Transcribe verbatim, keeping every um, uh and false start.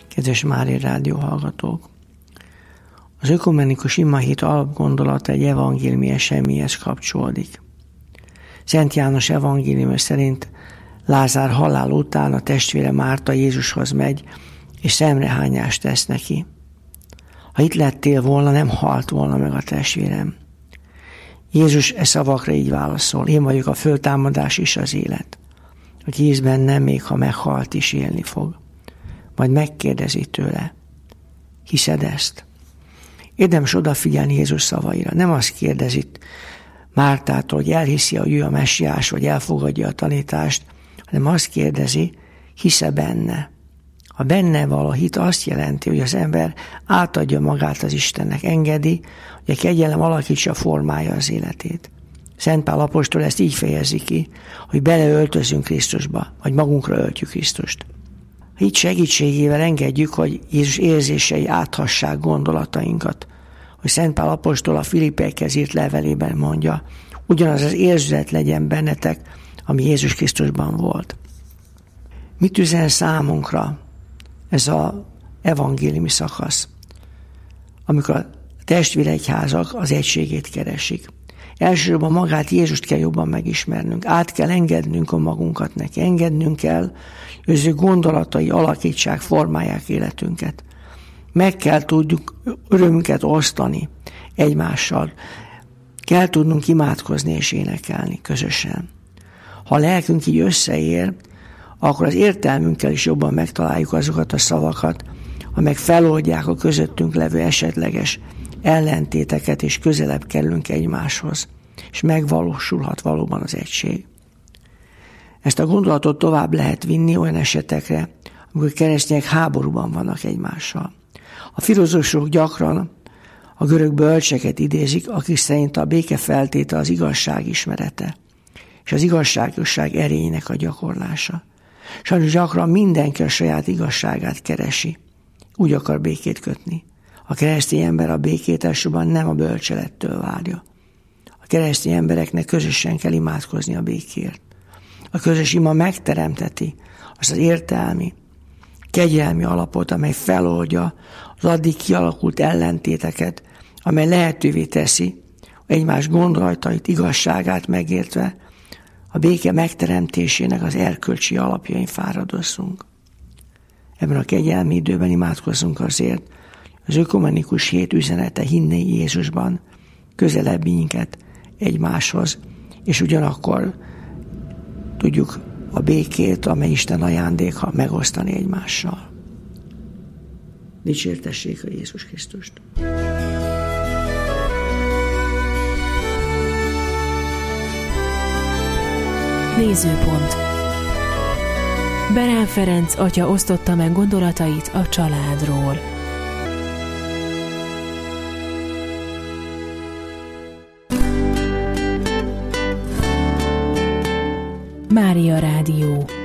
Kedves Mária Rádió hallgatók! Az ökumenikus imahét alapgondolata egy evangéliumi eseményhez kapcsolódik. Szent János evangéliuma szerint Lázár halál után a testvére Márta Jézushoz megy, és szemrehányást tesz neki. Ha itt lettél volna, nem halt volna meg a testvérem. Jézus e szavakra így válaszol: én vagyok a föltámadás és az élet. Aki hisz bennem, még ha meghalt is, élni fog. Majd megkérdezi tőle: hiszed ezt? Érdemes odafigyelni Jézus szavaira. Nem azt kérdezi Mártától, hogy elhiszi, hogy ő a messiás, vagy elfogadja a tanítást, hanem azt kérdezi, hisz-e benne. A benne való hit azt jelenti, hogy az ember átadja magát az Istennek, engedi, hogy a kegyelem alakítsa, formálja az életét. Szent Pál apostol ezt így fejezi ki, hogy beleöltözünk Krisztusba, vagy magunkra öltjük Krisztust. Így segítségével engedjük, hogy Jézus érzései áthassák gondolatainkat. Hogy Szent Pál apostol a Filippekhez írt levelében mondja, ugyanaz az érzület legyen bennetek, ami Jézus Krisztusban volt. Mit üzen számunkra ez az evangéliumi szakasz, amikor a testvéregyházak az egységét keresik? Elsősorban magát Jézust kell jobban megismernünk, át kell engednünk a magunkat neki, engednünk kell, hogy az ő gondolatai alakítsák, formálják életünket. Meg kell tudjuk örömünket osztani egymással, kell tudnunk imádkozni és énekelni közösen. Ha a lelkünk így összeér, akkor az értelmünkkel is jobban megtaláljuk azokat a szavakat, amelyek feloldják a közöttünk levő esetleges ellentéteket, és közelebb kerülünk egymáshoz, és megvalósulhat valóban az egység. Ezt a gondolatot tovább lehet vinni olyan esetekre, amikor keresztények háborúban vannak egymással. A filozófusok gyakran a görög bölcseket idézik, akik szerint a béke feltéte az igazság ismerete, és az igazságosság erényének a gyakorlása. Sajnos gyakran mindenki a saját igazságát keresi, úgy akar békét kötni. A keresztény ember a békét elsősorban nem a bölcselettől várja. A keresztény embereknek közösen kell imádkozni a békért. A közös ima megteremteti azt az értelmi, kegyelmi alapot, amely feloldja az addig kialakult ellentéteket, amely lehetővé teszi, hogy egymás gondolatait, igazságát megértve a béke megteremtésének az erkölcsi alapjain fáradozzunk. Ebben a kegyelmi időben imádkozzunk azért, az ökumenikus hét üzenete, hinni Jézusban, közelebb minket egymáshoz, és ugyanakkor tudjuk a békét, amely Isten ajándéka, megosztani egymással. Dicsértessék a Jézus Krisztust! Nézőpont. Berán Ferenc atya osztotta meg gondolatait a családról. Mária Rádió.